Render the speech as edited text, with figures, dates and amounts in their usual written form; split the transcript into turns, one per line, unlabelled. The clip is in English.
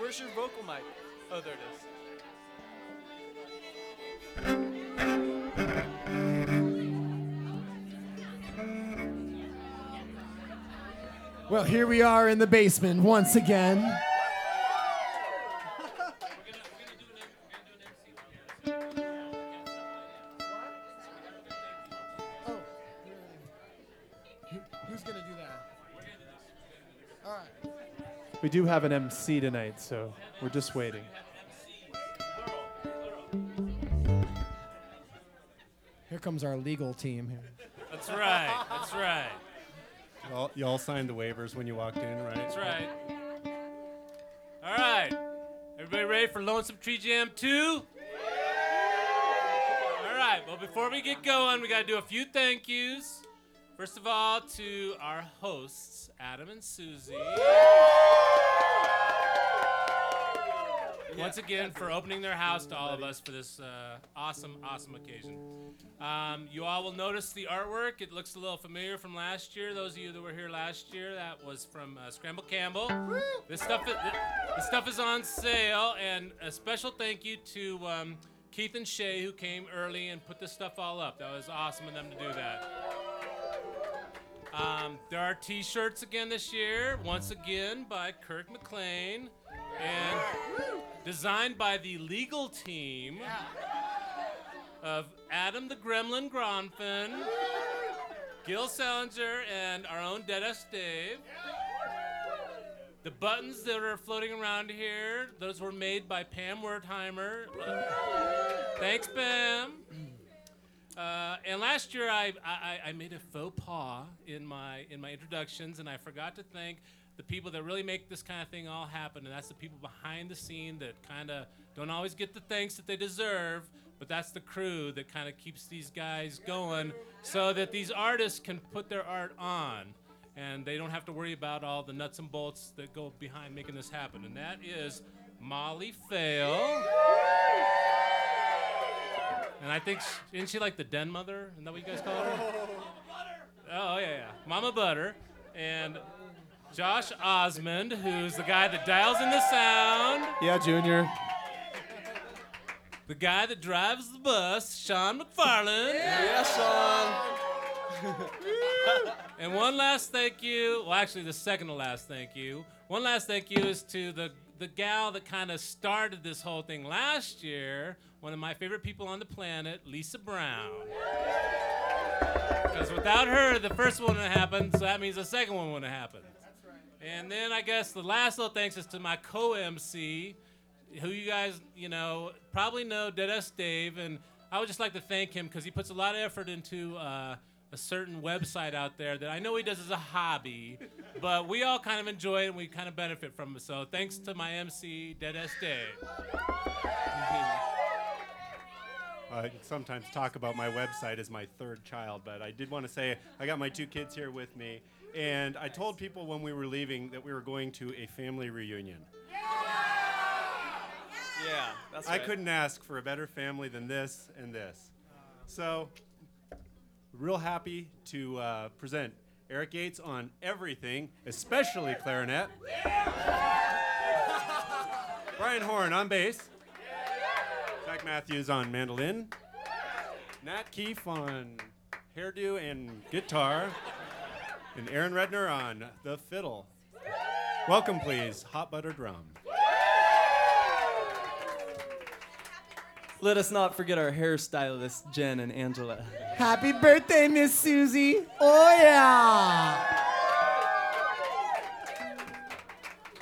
Where's your vocal mic? Oh, there it is.
Well, here we are in the basement once again. Who's gonna do that? All right.
We do have an MC tonight, so we're just waiting.
Here comes our legal team here.
That's right. That's right.
You all signed the waivers when you walked in, right?
That's right. All right. Everybody ready for Lonesome Tree Jam 2? All right. Well, before we get going, we got to do a few thank yous. First of all, to our hosts, Adam and Susie. Once again, for opening their house to all of us for this awesome occasion. You all will notice the artwork. It looks a little familiar from last year. Those of you that were here last year, that was from Scramble Campbell. This stuff is on sale, and a special thank you to Keith and Shay, who came early and put this stuff all up. That was awesome of them to do that. There are T-shirts again this year, once again by Kirk McLean, and designed by the legal team of Adam the Gremlin Gronfin, Gil Salinger, and our own Deadass Dave. The buttons that are floating around here, those were made by Pam Wertheimer. Thanks, Pam. And last year I made a faux pas in my introductions, and I forgot to thank the people that really make this kind of thing all happen, and that's the people behind the scene that kind of don't always get the thanks that they deserve, but that's the crew that kind of keeps these guys going so that these artists can put their art on, and they don't have to worry about all the nuts and bolts that go behind making this happen, and that is Molly Fail. And I think, isn't she like the den mother? Isn't that what you guys call her? Oh, yeah. Mama Butter. And Josh Osmond, who's the guy that dials in the sound.
Yeah, Junior.
The guy that drives the bus, Sean McFarland.
Yeah, Sean.
And one last thank you. Well, actually, the second to last thank you. One last thank you is to the gal that kind of started this whole thing last year, one of my favorite people on the planet, Lisa Brown. Because without her, the first one wouldn't happen, so that means the second one wouldn't happen. That's right. And then I guess the last little thanks is to my co-MC, who you guys, probably know, Deadass Dave, and I would just like to thank him because he puts a lot of effort into a certain website out there that I know he does as a hobby, but we all kind of enjoy it and we kind of benefit from it. So thanks to my MC, Deadass Dave.
I sometimes talk about my website as my third child, but I did want to say I got my two kids here with me, and I told people when we were leaving that we were going to a family reunion.
Yeah, that's right.
I couldn't ask for a better family than this and this. So, real happy to present Eric Yates on everything, especially clarinet. Brian Horn on bass. Zach Matthews on mandolin. Nat Keefe on hairdo and guitar. And Aaron Redner on the fiddle. Welcome, please, Hot Butter Drum.
Let us not forget our hairstylists, Jen and Angela.
Happy birthday, Miss Susie. Oh, yeah.